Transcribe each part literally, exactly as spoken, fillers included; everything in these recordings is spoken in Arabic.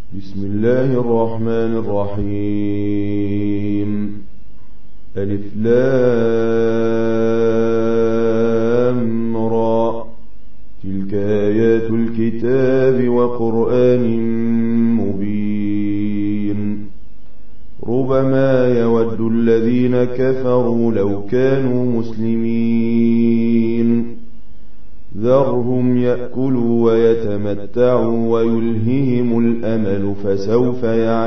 بسم الله الرحمن الرحيم. ألف لام را، تلك آيات الكتاب وقرآن مبين. ربما يود الذين كفروا لو كانوا مسلمين، ذرهم يأكلوا ويتمتعوا ويلههم الأمل فسوف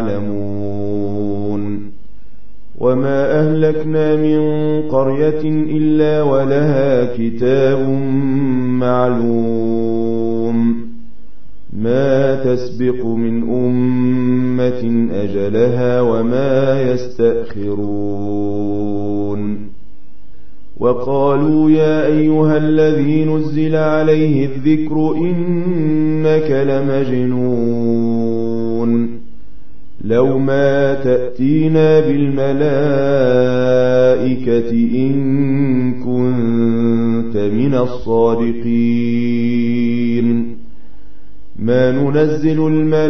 يعلمون. وما أهلكنا من قرية إلا ولها كتاب معلوم، ما تسبق من أمة أجلها وما يستأخرون. وقالوا يا أيها الذي نزل عليه الذكر إنك لمجنون، لو ما تأتينا بالملائكة إن كنت من الصادقين. ما ننزل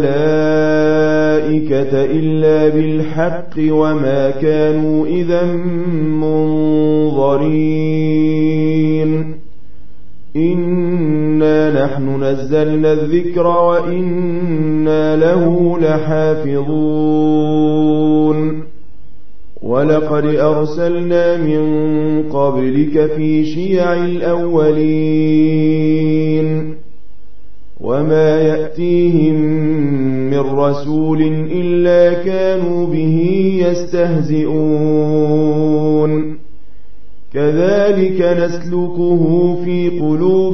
الملائكة إلا بالحق وما كانوا إذا منظرين. إنا نحن نزلنا الذكر وإنا له لحافظون. ولقد أرسلنا من قبلك في شيع الأولين، وما يأتيهم من رسول إلا كانوا به يستهزئون. كذلك نسلكه في قلوب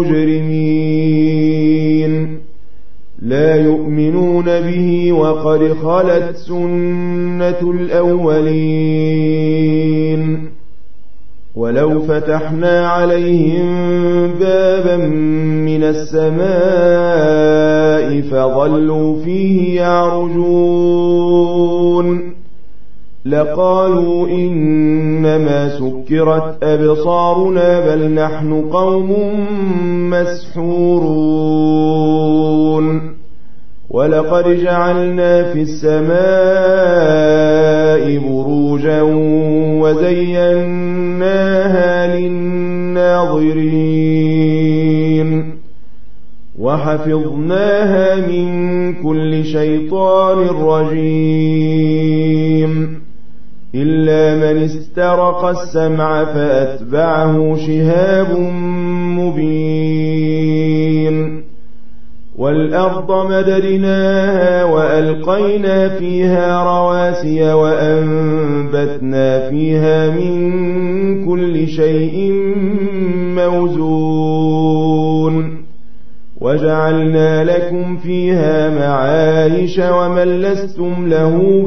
المجرمين، لا يؤمنون به وقد خلت سنة الأولين. ولو فتحنا عليهم بابا من السماء فظلوا فيه يعرجون لقالوا إنما سكرت أبصارنا بل نحن قوم مسحورون. ولقد جعلنا في السماء بروجا وزيناها للناظرين وحفظناها من كل شيطان رجيم، إلا من استرق السمع فأتبعه شهاب مبين. والأرض مددناها وألقينا فيها رواسي وأنبتنا فيها من كل شيء موزون، وجعلنا لكم فيها معايش ومن لستم له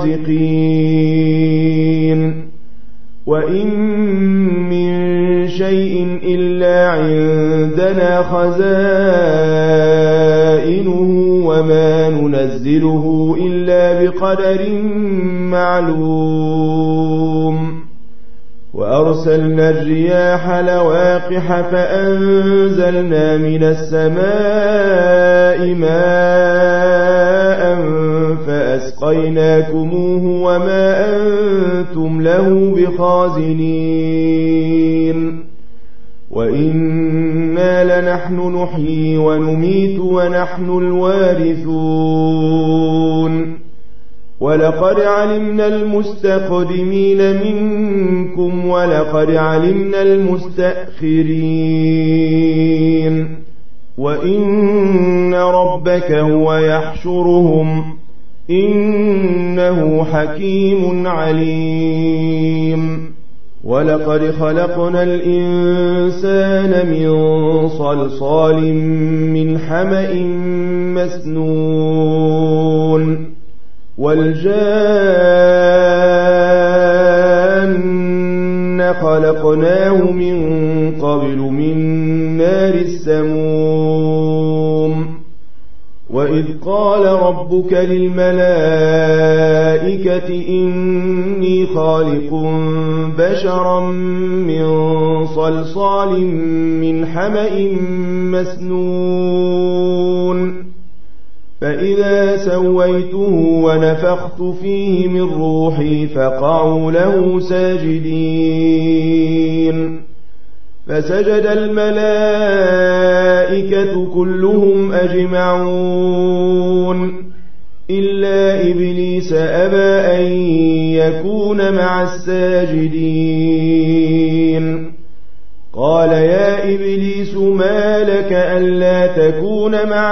برازقين. وإن من شيء إلا عندنا خزائنه وما ننزله إلا بقدر معلوم. وأرسلنا الرياح لواقح فأنزلنا من السماء ماء فأسقيناكموه وما أنتم له بخازنين. وإنا لنحن نحيي ونميت ونحن الوارثون. ولقد علمنا المستقدمين منكم ولقد علمنا المستأخرين. وإن ربك هو يحشرهم إنه حكيم عليم. ولقد خلقنا الإنسان من صلصال من حمأ مسنون. والجان خلقناه من قبل من نار السموم. وإذ قال ربك للملائكة إني خالق بشرا من صلصال من حمأ مسنون فإذا سويته ونفخت فيه من روحي فقعوا له ساجدين فسجد الملائكة كلهم أجمعون إلا إبليس أبى أن يكون مع الساجدين قال يا إبليس ما لك ألا تكون مع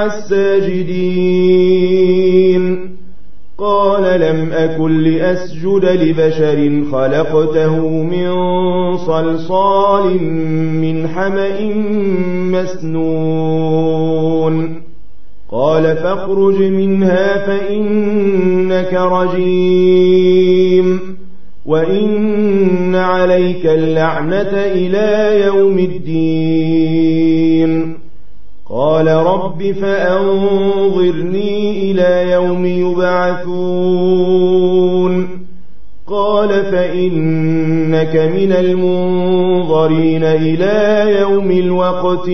الساجدين قال لم أكن لأسجد لبشر خلقته من صلصال من حمأ مسنون قال فاخرج منها فإنك رجيم وإن عليك اللعنة إلى يوم الدين قال رب فأنظرني إلى يوم يبعثون قال فإنك من المنظرين إلى يوم الوقت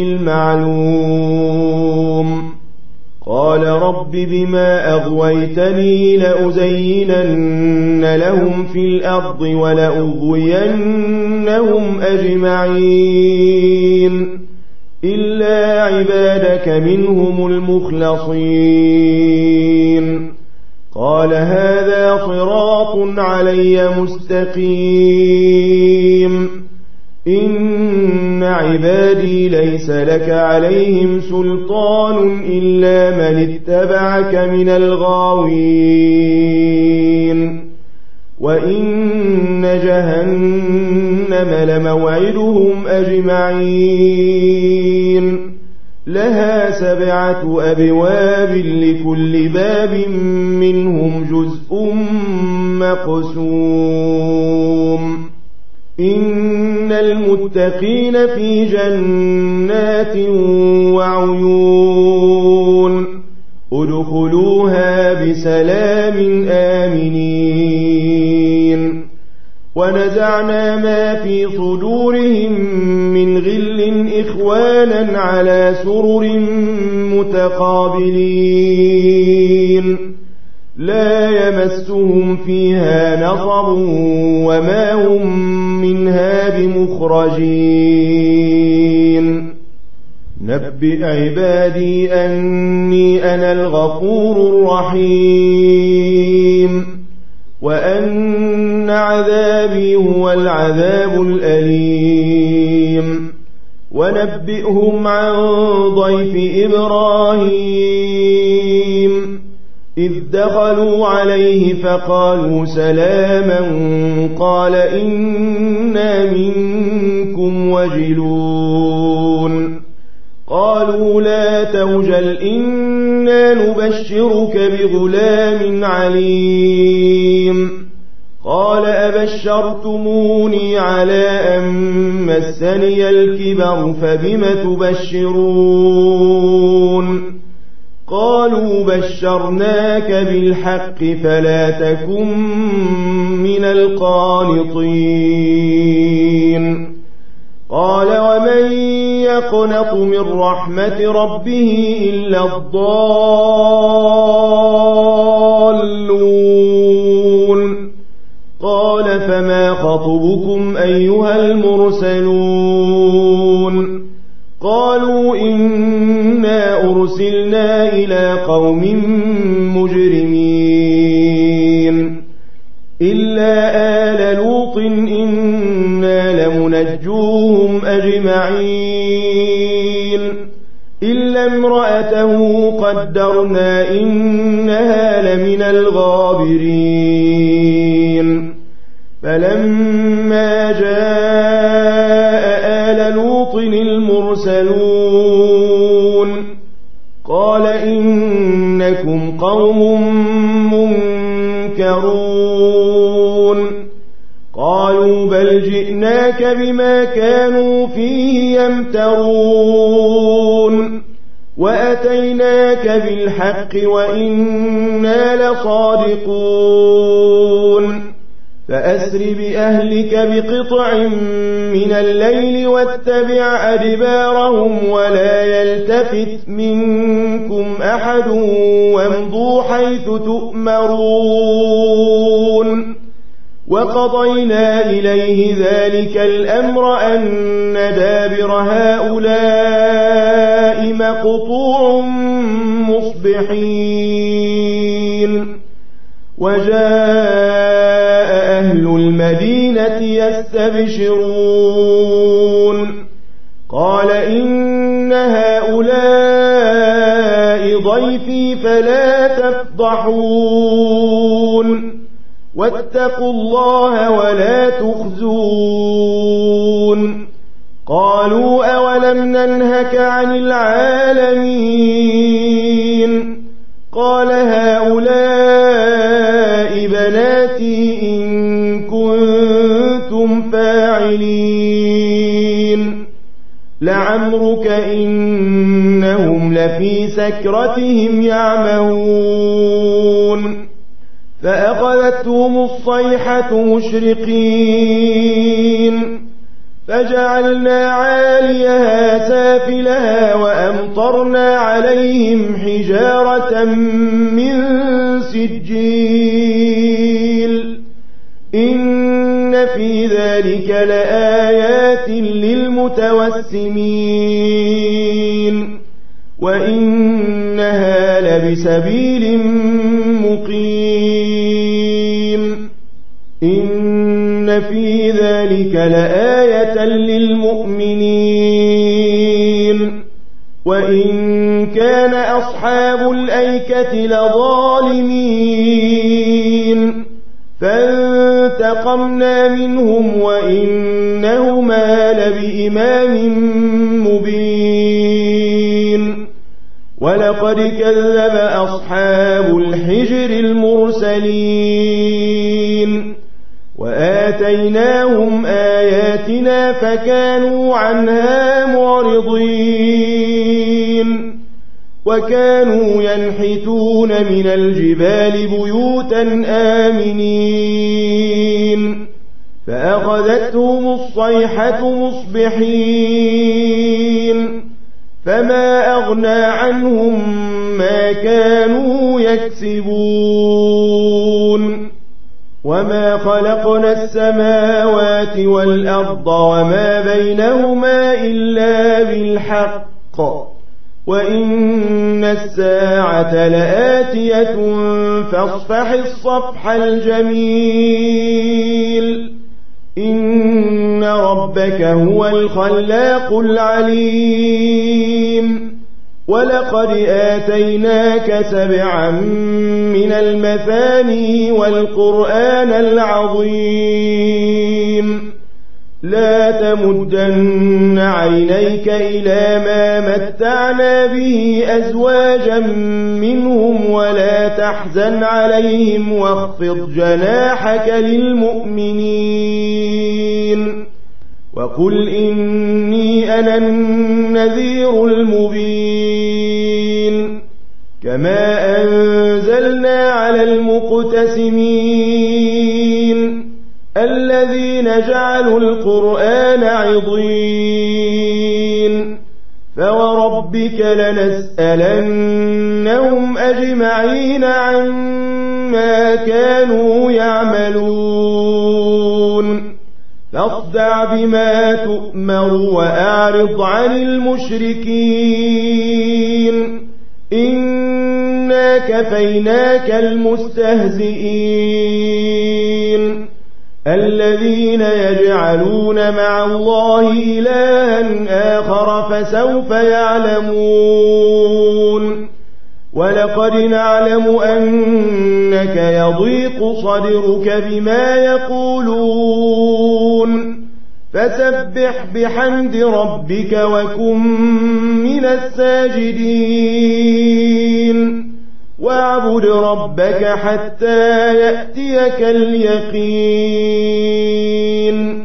المعلوم قال رب بما أغويتني لأزينن لهم في الأرض ولأغوينهم أجمعين إلا عبادك منهم المخلصين قال هذا صراط علي مستقيم إن عبادي ليس لك عليهم سلطان إلا من اتبعك من الغاوين وإن جهنم لموعدهم أجمعين لها سبعة أبواب لكل باب منهم جزء مقسوم إن المتقين في جنات وعيون ادخلوها بسلام آمنين ونزعنا ما في صدورهم من غل إخوانا على سرر متقابلين لا يمسهم فيها نصب وما هم منها بمخرجين نبئ عبادي أني أنا الغفور الرحيم وأن عذابي هو العذاب الأليم ونبئهم عن ضيف إبراهيم إذ دخلوا عليه فقالوا سلاما قال إنا منكم وجلون قالوا لا توجل إنا نبشرك بغلام عليم قال أبشرتموني على أن مسني الكبر فبم تبشرون قالوا بشرناك بالحق فلا تكن من القانطين قال ومن يقنط من رحمة ربه إلا الضالون قال فما خطبكم أيها المرسلون قالوا إنا أرسلنا إلى قوم مجرمين إلا آل لوط إنا لمنجوهم أجمعين إلا امرأته قدرنا إنها لمن الغابرين فلما جاء آل لوط المرسلون قال إنكم قوم منكرون قالوا بل جئناك بما كانوا فيه يمترون وأتيناك بالحق وإنا لصادقون فأسر بأهلك بقطع من الليل واتبع أدبارهم ولا يلتفت منكم أحد وامضوا حيث تؤمرون وقضينا إليه ذلك الأمر أن دابر هؤلاء مقطوع مصبحين وجاء أهل المدينة يستبشرون قال إن هؤلاء ضيفي فلا تفضحون واتقوا الله ولا تخزون قالوا أولم ننهك عن العالمين قال هؤلاء بناتي إن كنتم فاعلين لعمرك إنهم لفي سكرتهم يعمهون فأخذتهم الصيحة مشرقين فجعلنا عاليها سافلها وأمطرنا عليهم حجارة من سجيل إن في ذلك لآيات للمتوسمين وإنها لبسبيل مقيم إن في ذلك لآية للمؤمنين وإن كان أصحاب الأيكة لظالمين فانتقمنا منهم وإنهما لبإمام مبين ولقد كذب أصحاب الحجر المرسلين وآتيناهم آياتنا فكانوا عنها معرضين وكانوا ينحتون من الجبال بيوتا آمنين فأخذتهم الصيحة مصبحين فما أغنى عنهم ما كانوا يكسبون وما خلقنا السماوات والأرض وما بينهما إلا بالحق وإن الساعة لآتية فاصفح الصفح الجميل إن ربك هو الخلاق العليم ولقد آتيناك سبعا من المثاني والقرآن العظيم لا تمدن عينيك إلى ما متعنا به أزواجا منهم ولا تحزن عليهم واخفض جناحك للمؤمنين وقل إني أنا النذير المبين كما أنزلنا على المقتسمين الذين جعلوا القرآن عضين فوربك لنسألنهم أجمعين عما كانوا يعملون فاصدع بما تؤمر وأعرض عن المشركين إنا كفيناك المستهزئين الذين يجعلون مع الله إلها آخر فسوف يعلمون ولقد نعلم أنك يضيق صدرك بما يقولون فسبح بحمد ربك وكن من الساجدين واعبد ربك حتى يأتيك اليقين